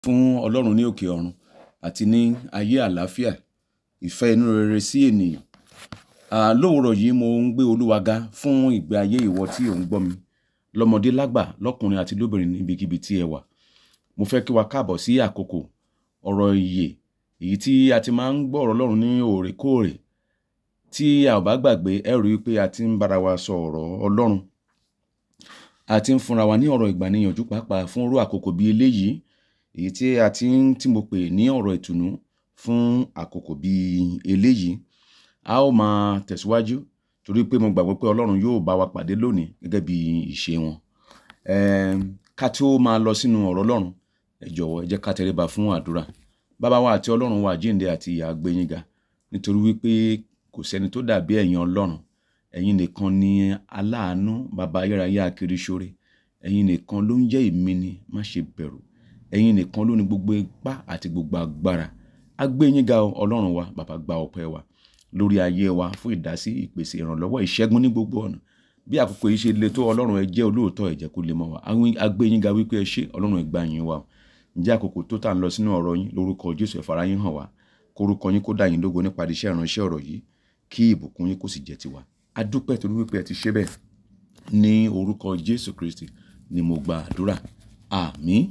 Fún Ọlọ́run ní òkè ọ̀run àti ní ayé àlàáfíà, ìfẹ́ inú rere sí ènìyàn. Lówùúrọ̀ yìí mo ń gbé Olúwa ga fún ìgbé ayé ìwọ tí ò ń gbọ́ mi, lọ́mọdé lágbà, lọ́kùnrin àti lóbìnrin níbikíbi tí ẹ wà. Mo fẹ́ kí wa káàbọ̀ sí àkókò ọ̀rọ̀ ìyè, èyí tí a ti máa ń gbọ́ ọ̀rọ̀ Ọlọ́run ní òrèkóòrè. Tí a ò bá gbàgbé, ẹ rí i pé a ti ń bára wa sọ ọ̀rọ̀ Ọlọ́run. A ti ń fúnra wa ní ọ̀rọ̀ ìgbàníyànjú pàápàá fún irú àkókò bí eléyìí, èyí tí mo pè ní ọ̀rọ̀ ìtùnú fún àkókò bí eléyìí. A ó máa tẹ̀síwájú torí pé mo gbàgbọ́ pé Ọlọ́run yóò bá wa pàdé lónìí gẹ́gẹ́ bí ìṣe wọn. Ká tí ó máa lọ sínú ọ̀rọ̀ Ọlọ́run, ẹ jọ̀wọ́ ẹ jẹ́ ká tẹríba fún àdúrà. Bàbá wa àti Ọlọ́run wa àjíǹde àti ìyè á gbé yín ga, nítorí wípé kò sẹ́ni tó dàbí ẹ̀yin Ọlọ́run. Ẹ̀yin nìkan ni aláàánú, bàbá ayérayé akiriṣore. Ẹ̀yin nìkan ló ń jẹ́ èmi ni, má ṣe bẹ̀rù. Ẹ̀yin nìkan ló ní gbogbo ipá àti gbogbo agbára. A gbé yín ga Ọlọ́run wa, bàbá gba ọpẹ́ wa lórí ayé wa fún ìdásí, ìpèsè, ìrànlọ́wọ́, ìṣẹ́gun ní gbogbo ọ̀nà. Bí àkókò yìí ṣe le tó, Ọlọ́run ẹ jẹ́ olóòótọ́, ẹ jẹ́ kó lè mọ́ wa. A gbé yín ga wípé ẹ ṣé, Ọlọ́run ẹ gbà yín wa. Ǹjẹ́ àkókò tó tà ń lọ sínú ọ̀rọ̀ yín, lórúkọ Jésù ẹ fara yín hàn wá. Kórúkọ yín kó dá yín lógo nípa iṣẹ́ ìránṣẹ́ ọ̀rọ̀ yìí, kí ìbùkún yín kó sì jẹ́ tiwa. A dúpẹ́ torí wípé ẹ ti ṣe bẹ́ẹ̀. Ní orúkọ Jésù Kristi ni mo gba àdúrà. Àmín.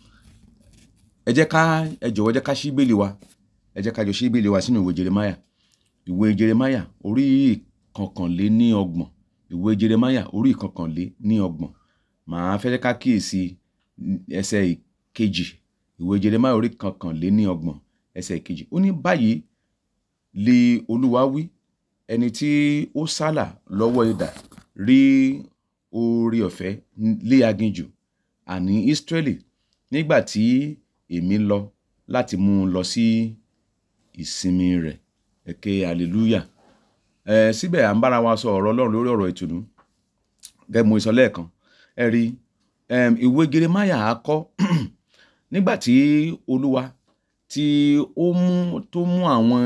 Ẹ jọ̀wọ́ ẹ jẹ́ ká ṣí Bíbélì wa. Ẹ jẹ́ ká jọ ṣí Bíbélì wa sínú ìwé Jeremáyà. Ìwé Jeremáyà orí ìkọkànléníọgbọ̀n. Ìwé Jeremáyà orí ìkọkànléníọgbọ̀n. Màá fẹ́ ká kíyèsí ẹsẹ̀ ìkejì. Ìwé Jeremáyà orí ìkọkànléníọgbọ̀n ẹsẹ̀ ìkejì. Ó ní báyìí lé Olúwa wí, ẹni tí ó sálà lọ́wọ́ idà rí oore ọ̀fẹ́ lé aginjù, àní Ísírẹ́lì, nígbà tí èmi lọ láti mú un lọ sí ìsinmi rẹ̀. Ẹ ké hallelujah. Síbẹ̀ à ń bára wa sọ ọ̀rọ̀ Ọlọ́run lórí ọ̀rọ̀ ìtùnú. Gẹ́gẹ́ mo sọ lẹ́ẹ̀kan, ẹ rí ìwé Jeremáyà á kọ́ nígbà tí Olúwa tí ó mú àwọn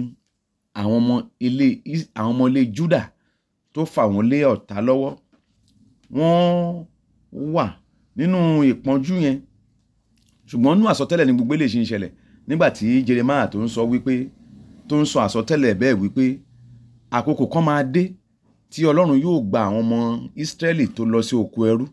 ọmọ ilé Júdà tó fà wọ́n lé ọ̀tá lọ́wọ́. Wọ́n wà nínú ìpọ́njú yẹn, ṣùgbọ́n nínú àsọtẹ́lẹ̀ ni gbogbo eléyìí ṣe ń ṣẹlẹ̀. Nígbà tí Jeremáyà tó ń sọ àsọtẹ́lẹ̀ bẹ́ẹ̀ wípé àkókò kan máa dé tí Ọlọ́run yóò gba àwọn ọmọ Ísírẹ́lì tó lọ sí oko ẹrú,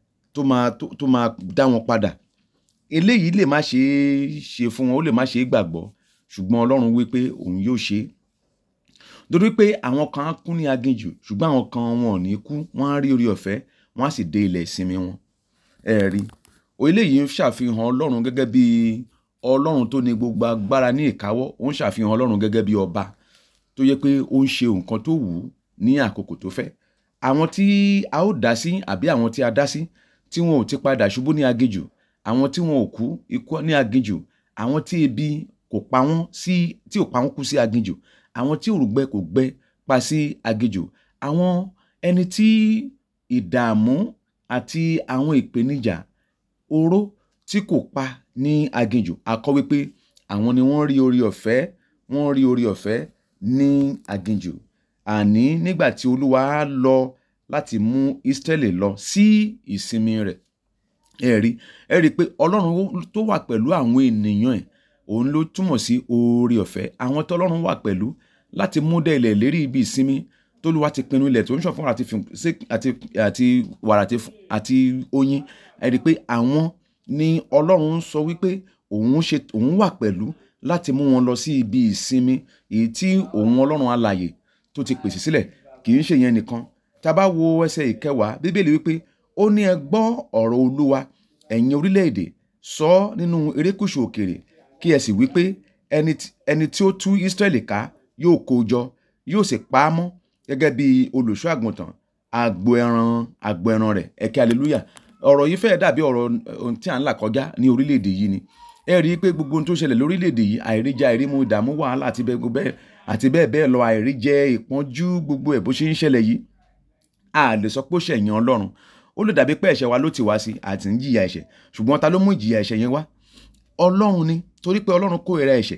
tó máa dá wọn padà. Eléyìí lè má ṣe é ṣe fún wọn, ó lè má ṣe é gbàgbọ́, ṣùgbọ́n Ọlọ́run wípé òun yóò ṣe é. Torí pé àwọn kan á kú ní aginjù, ṣùgbọ́n àwọn kan wọn ò ní kú, wọ́n á rí oore ọ̀fẹ́, wọ́n á sì dé ilẹ̀ ìsinmi wọn. Ẹ rí eléyìí ń ṣàfihàn Ọlọ́run gẹ́gẹ́ bí Ọlọ́run tó ní gbogbo agbára ní ìkáwọ́. Ó ń ṣàfihàn Ọlọ́run gẹ́gẹ́ bí ọba tó yẹ pé ó ń ṣe nǹkan tó wù ú ní àkókò tó fẹ́. Àwọn tí a ó dá sí àbí àwọn tí a dá sí tí wọn ò ti padà ṣubú ní aginjù, àwọn tí wọn ò kú ikú ní aginjù, àwọn tí ebi kò pa wọ́n kú sí aginjù, àwọn tí òrùngbẹ kò gbẹ pa sí aginjù, àwọn ẹni tí ìdààmú àti àwọn ìpèníjà oró tí kò pa ní aginjù. A kọ wípé àwọn ni wọ́n rí oore ọ̀fẹ́ ní aginjù. Àní nígbà tí Olúwa lọ láti mú Ísírẹ́lì lọ sí ìsinmi rẹ̀. Ẹ rí pé Ọlọ́run tó wà pẹ̀lú àwọn ènìyàn ẹ̀, òun ló túmọ̀ sí oore ọ̀fẹ́. Àwọn tí Ọlọ́run wà pẹ̀lú láti mú dé ilẹ̀ ìlérí ibi ìsinmi t'Olúwa ti pinnu, ilẹ̀ tó ń ṣàn fún àti wàrà àti oyin. Ẹ rí pé àwọn ni Ọlọ́run sọ wípé òun wà pẹ̀lú láti mú wọn lọ sí ibi ìsinmi èyí tí òun Ọlọ́run alààyè tó ti pèsè sílẹ̀. Kì í ṣe yẹn nìkan. Tá bá wo ẹsẹ̀ ìkẹwàá, Bíbélì wípé ó ní ẹ gbọ́ ọ̀rọ̀ Olúwa, ẹ̀yin orílẹ̀-èdè, sọ nínú erékùṣù òkèèrè, kí ẹ sì wípé ẹni tí ó tú Ísírẹ́lì ká yóò kó jọ, yóò sì pa á mọ́ gẹ́gẹ́ bí olùṣọ́ àgùntàn agbo ẹran rẹ̀. Ẹ ké hallelujah. Ọ̀rọ̀ yìí fẹ́ẹ̀ dàbí ọ̀rọ̀ ohun tí à ń là kọjá ní orílẹ̀-èdè yìí ni. Ẹ rí i pé gbogbo ohun tó ṣẹlẹ̀ lórílẹ̀-èdè yìí, àìríjẹ, àìrímu, ìdààmú, wàhálà àti bẹ́ẹ̀ bẹ́ẹ̀ lọ, àìríjẹ, ìpọ́njú, gbogbo ẹ̀ bó ṣe ń ṣẹlẹ̀ yìí, a lè sọ pé ó ṣẹ̀yìn Ọlọ́run. Ó lè dàbí pé ẹ̀ṣẹ̀ wa ló ti wá sí àti ń jìyà ẹ̀ṣẹ̀, ṣùgbọ́n ta ló mú ìjìyà ẹ̀ṣẹ̀ yẹn wá? Ọlọ́run ni. Torí pé Ọlọ́run kórìíra ẹ̀ṣẹ̀.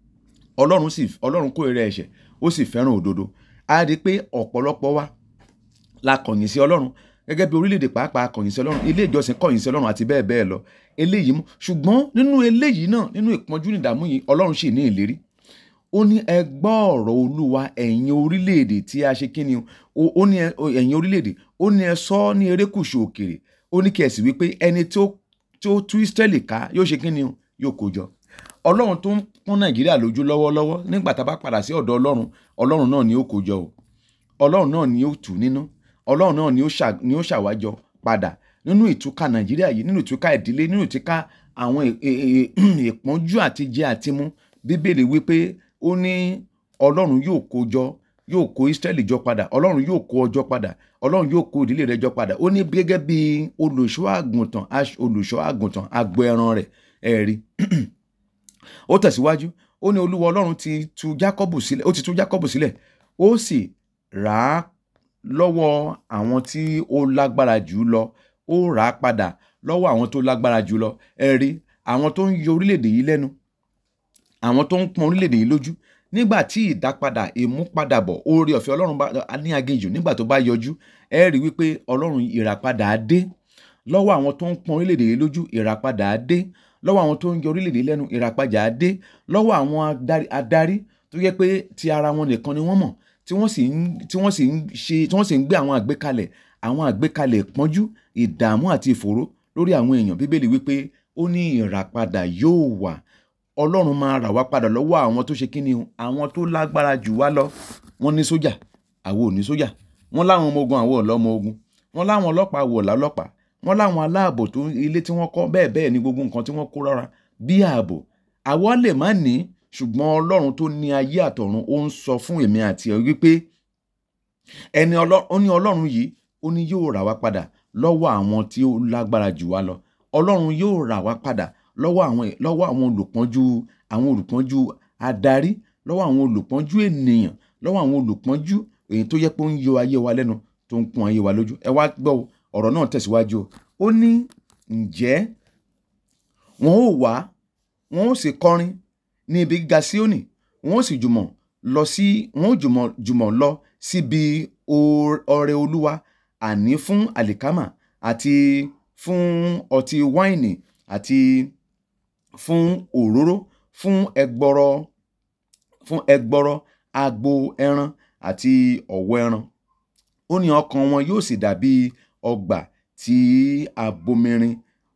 Ọlọ́run kórìíra ẹ̀ṣẹ̀, ó sì fẹ́ràn òdodo. A rí i pé ọ̀pọ̀lọpọ̀ wa la kọ̀yìn sí Ọlọ́run. gẹ́gẹ́ bí orílẹ̀-èdè pàápàá kọ̀yìn sí Ọlọ́run, ilé ìjọsìn kọ̀yìn sí Ọlọ́run àti bẹ́ẹ̀ bẹ́ẹ̀ lọ. eléyìí mú. Ṣùgbọ́n nínú eléyìí náà, nínú ìpọ́njú ní ìdààmú yìí, Ọlọ́run sì ní ìlérí. Ó ní ẹ gbọ́ ọ̀rọ̀ Olúwa ẹ̀yin orílẹ̀-èdè tí a ṣe kíni o, ó ní ẹ̀yin orílẹ̀-èdè, ó ní ẹ sọ ní erékùṣù òkèèrè, ó ní kí ẹ sì wí pé ẹni tí ó tú Ísírẹ́lì ká yóò ṣe kíni o, yóò kó jọ. Ọlọ́run tó ń pọ́n Nàìjíríà lójú lọ́wọ́lọ́wọ́, nígbà tá a bá padà sí ọ̀dọ̀ Ọlọ́run, Ọlọ́run náà ni ó kó jọ o. Ọlọ́run náà ni ó tù nínú. Ọlọ́run náà ni ó ṣàwájọ padà nínú ìtúká Nàìjíríà yìí, nínú ìtúká ìdílé, nínú ìtúká àwọn ìpọ́njú àti jẹ àti mu. Bíbélì wípé ó ní Ọlọ́run yóò kó jọ, yóò kó Ísírẹ́lì jọ padà, Ọlọ́run yóò kó ọjọ́ padà, Ọlọ́run yóò kó ìdílé rẹ jọ padà. Ó ní gẹ́gẹ́ bí olùṣọ́ àgùntàn agbo ẹran rẹ̀, ẹ̀rí. Ó tẹ̀síwájú, ó ní Olúwa Ọlọ́run ti tú Jákọ́bù sílẹ̀, ó sì rà á lọ́wọ́ àwọn tí ó lágbára jù lọ, ó rà á padà lọ́wọ́ àwọn tó lágbára jù lọ. Ẹ̀rí, àwọn tó ń yọ orílẹ̀-èdè yìí lẹ́nu, àwọn tó ń pọ́n orílẹ̀-èdè yìí lójú, nígbà tí ìdápadà ìmúpadàbọ̀ oore ọ̀fẹ́ Ọlọ́run ní aginjù nígbà tó bá yọjú, ẹ rí wípé Ọlọ́run ìràpadà á dé lọ́wọ́ àwọn tó ń pọ́n orílẹ̀-èdè yìí lójú, ìràpadà á dé lọ́wọ́ àwọn tó ń yọ orílẹ̀-èdè lẹ́nu, ìràpadà á dé lọ́wọ́ àwọn adarí tó yẹ pé ti ara wọn nìkan ni wọ́n mọ̀, tí wọ́n sì ń gbé àwọn àgbékalẹ̀ ìpọ́njú, ìdààmú àti ìfòòró lórí àwọn èèyàn. Bíbélì wípé ó ní ìràpadà yóò wà. Ọlọ́run máa rà wá padà lọ́wọ́ àwọn tó ṣe kíni o, àwọn tó lágbára jù wá lọ. Wọ́n ní sójà, àwa ò ní sójà. Wọ́n láwọn ọmọ ogun, àwa ò lọ́mọ ogun. Wọ́n láwọn ọlọ́pàá, àwa ò lọ́lọ́pàá. Wọ́n láwọn aláàbò tó ilé tí wọ́n kọ́, bẹ́ẹ̀ ni gbogbo nǹkan tí wọ́n kó rọra bí ààbò. Àwa lè má ní, ṣùgbọ́n Ọlọ́run tó ní ayé àtọ̀run ó ń sọ fún èmi àti ẹ wípé ó ní Ọlọ́run yìí, ó ní yóò rà wá padà lọ́wọ́ àwọn tí ó lágbára jù wá lọ. Ọlọ́run yóò rà wá padà lọ́wọ́ àwọn olùpọ́njú adarí, lọ́wọ́ àwọn olùpọ́njú ènìyàn, lọ́wọ́ àwọn olùpọ́njú èyí tó yẹ pé ó ń yọ ayé wa lẹ́nu, tó ń pọ́n ayé wa lójú. Ẹ wá gbọ́ ọ̀rọ̀ náà tẹ̀síwájú o. Ó ní ǹjẹ́ wọn ó wá, wọn ó sì kọrin ní ibi gíga Síónì, wọn ó sì jùmọ̀ lọ síbi ọrẹ Olúwa, àní fún àlìkámà àti fún ọtí wáìnì àti fún òróró, fún ẹgbọrọ agbo ẹran àti ọ̀wọ́ ẹran. Ó ní ọkàn wọn yóò sì dàbí ọgbà tí a bomirin,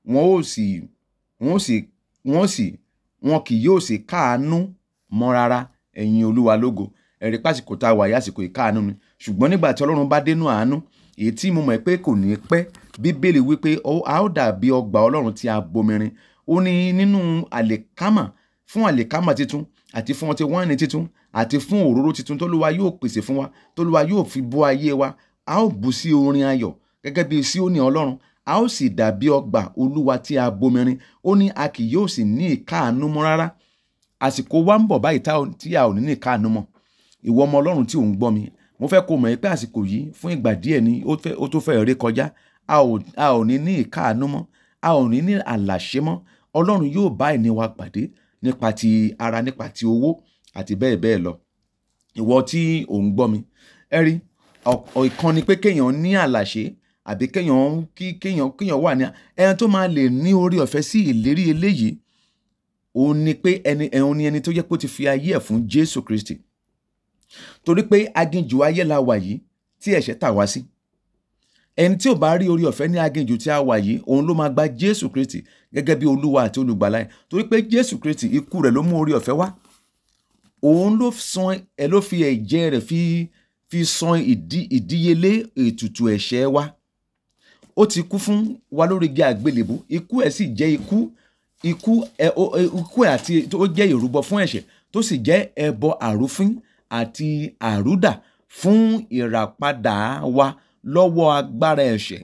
wọn kì yóò sì káàánú mọ́ rárá. Ẹ̀yin Olúwa lógo. Ẹ̀rí pásìkò tá a wà yìí, àsìkò ìkáàánú ni. Ṣùgbọ́n nígbà tí Ọlọ́run bá dénú àánú, èyí tí mo mọ̀ pé kò ní pẹ́, Bíbélì wípé a ó dàbí ọgbà Ọlọ́run tí a bomirin. Ó ní nínú àlìkámà, fún àlìkámà titun àti fún ọtí wáìnì titun àti fún òróró titun t'Olúwa yóò pèsè fún wa, t'Olúwa yóò fi bọ́ ayé wa. A ó bú sí orin ayọ̀ gẹ́gẹ́ bí Síónì Ọlọ́run. A ó sì dàbí ọgbà Olúwa tí a bomirin. Ó ní a kì yóò sì ní ìkáàánú mọ́ rárá. Àsìkò wa ń bọ̀ báyìí tí a ò ní ìkáàánú mọ́. Ìwọ ọmọ Ọlọ́run tí ò ń gbọ́ mi, mo fẹ́ kó mọ̀ pé àsìkò yìí fún ìgbà díẹ̀ ni ó tó fẹ́ ré kọjá. A ò ní ìkáàánú mọ́, a ò ní àlàṣe mọ́. Ọlọ́run yóò bá ẹni wa pàdé nípa ti ara, nípa ti owó àti bẹ́ẹ̀ bẹ́ẹ̀ lọ. Ìwọ tí ò ń gbọ́ mi, ẹ rí, ìkan ni pé kéèyàn ní àlàṣe, àbí kéèyàn wà ní ẹni tó máa lè ní orí ọ̀fẹ́ sí ìlérí eléyìí. Òun ni pé ẹni tó yẹ kó ti fi ayé ẹ̀ fún Jésù Kristi. Torí pé aginjù ayé la wà yìí tí ẹ̀ṣẹ̀ tà wá sí. Ẹni tí ò bá rí orí ọ̀fẹ́ ní aginjù tí a wà yìí, òun ló máa gba Jésù Kristi gẹ́gẹ́ bí Olúwa àti olùgbàlà ẹ̀. Torí pé Jésù Kristi, ikú rẹ̀ ló mú orí ọ̀fẹ́ wá. Òun ló fi ẹ̀jẹ̀ rẹ̀ fi san ìdíyelé ètùtù ẹ̀ṣẹ̀ wa. Ó ti kú fún wa lórí igi àgbélébú. Ikú ẹ̀ sì jẹ́ ikú ẹ̀ àti ó jẹ́ ìrúbọ fún ẹ̀ṣẹ̀, tó sì jẹ́ ẹbọ àrúfín àti àrúdà fún ìràpadà wa lọ́wọ́ agbára ẹ̀ṣẹ̀.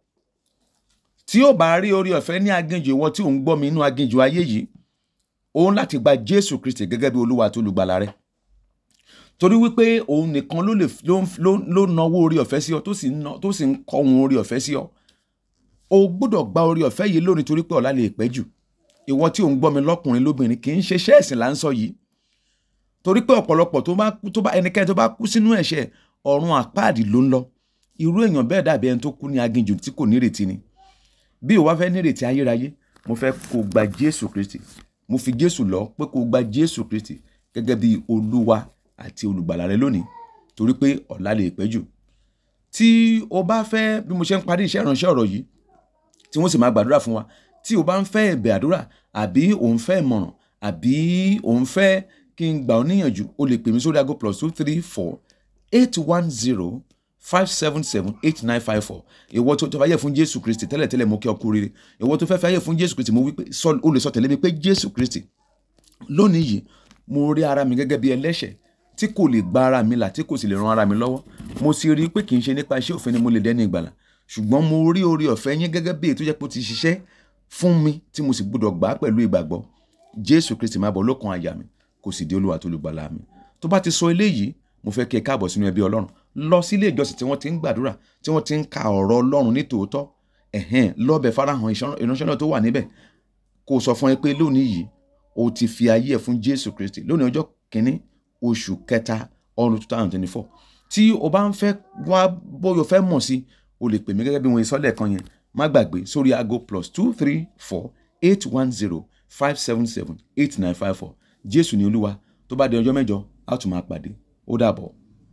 Tí ó bá rí orí ọ̀fẹ́ ní aginjù, ìwọ tí ò ń gbọ́ mi inú aginjù ayé yìí, òun láti gba Jésù Kristi gẹ́gẹ́ bí Olúwa àti olùgbàlà rẹ. Torí wípé òun nìkan ló nawó orí ọ̀fẹ́ sí ọ, tó sì ń kọ́ ohun orí ọ̀fẹ́ sí ọ. O gbọ́dọ̀ gba orí ọ̀fẹ́ yìí lónìí, torí pé ọ̀la lè pẹ́ jù. Ìwọ tí ò ń gbọ́ mi lọ́kùnrin lóbìnrin, kì í ṣe iṣẹ́ ẹ̀sìn là ń sọ yìí. Torí pé ọ̀pọ̀lọpọ̀ ẹnikẹ́ni tó bá kú sínú ẹ̀ṣẹ̀, ọ̀run àpáàdì ló ń lọ. Irú èèyàn bẹ́ẹ̀ dàbí ẹni tó kú ní aginjù tí kò nírètí ni. Bí o wá fẹ́ nírètí ayérayé, mo fẹ́ kó gba Jésù Kristi, mo fi Jésù lọ pé kó gba Jésù Kristi gẹ́gẹ́ bí Olúwa àti olùgbàlà rẹ lónìí, torí pé ọ̀la lè pẹ́ jù. Tí o bá fẹ́, bí mo ṣe ń parí iṣẹ́ ìránṣẹ́ ọ̀rọ̀ yìí, tí wọ́n sì máa gbàdúrà fún wa, tí o bá ń fẹ́ ẹ̀bẹ̀ àdúrà, àbí òun fẹ́ ìmọ̀ràn, àbí òun fẹ́ kí n gbà ọ́ níyànjú, o lè pè mí sórí aago +234 810 577 8954. Ìwọ tó fẹ́ ayé fún Jésù Kristi tẹ́lẹ̀tẹ́lẹ̀, mo kí ọ kú oríire. Ìwọ tó fẹ́ fẹ́ ayé fún Jésù Kristi, mo wí pé o lè sọ tẹ̀lé mi pé Jésù Kristi, lónìí yìí mo rí ara mi gẹ́gẹ́ bí ẹlẹ́ṣẹ̀ tí kò lè gba ara mi là, tí kò sì lè ran ara mi lọ́wọ́. Mo sì rí i pé kì í ṣe nípa iṣẹ́ òfin ni mo lè dẹ́ni ìgbàlà, ṣùgbọ́n mo rí oore ọ̀fẹ́ yín gẹ́gẹ́ bí èyí tó jẹ́ pé ó ti ṣiṣẹ́ fún mi tí mo sì gbọ́dọ̀ gbà á pẹ̀lú ìgbàgbọ́. Jésù Kristi máa bọ̀ lókàn àyà mi, kò sì di Olúwa àti olùgbàlà mi. Tó bá ti sọ eléyìí, mo fẹ́ kí ẹ káàbọ̀ sínú ẹbí Ọlọ́run. Lọ sí ilé ìjọsìn tí wọ́n ti ń gbàdúrà, tí wọ́n ti ń ka ọ̀rọ̀ Ọlọ́run ní tòótọ́. Lọ́bẹ̀ farahàn ìránṣẹ́ náà tó wà níbẹ̀, kó sọ fún ẹ pé lónìí yìí o ti fi ayé ẹ fún Jésù Kristi. Lónìí ọjọ́ kìíní oṣù kẹta ọdún 2024. Tí o bá ń fẹ́ wá bóyá o fẹ́ mọ̀ sí, o lè pè mí gẹ́gẹ́ bí mo sọ lẹ́ẹ̀kan yẹn. Má gbàgbé sórí aago +234 810 577 8954. Jésù ni Olúwa. Tó bá di ọjọ́ mẹ́jọ, a tún máa pàdé. Ó dàbọ̀.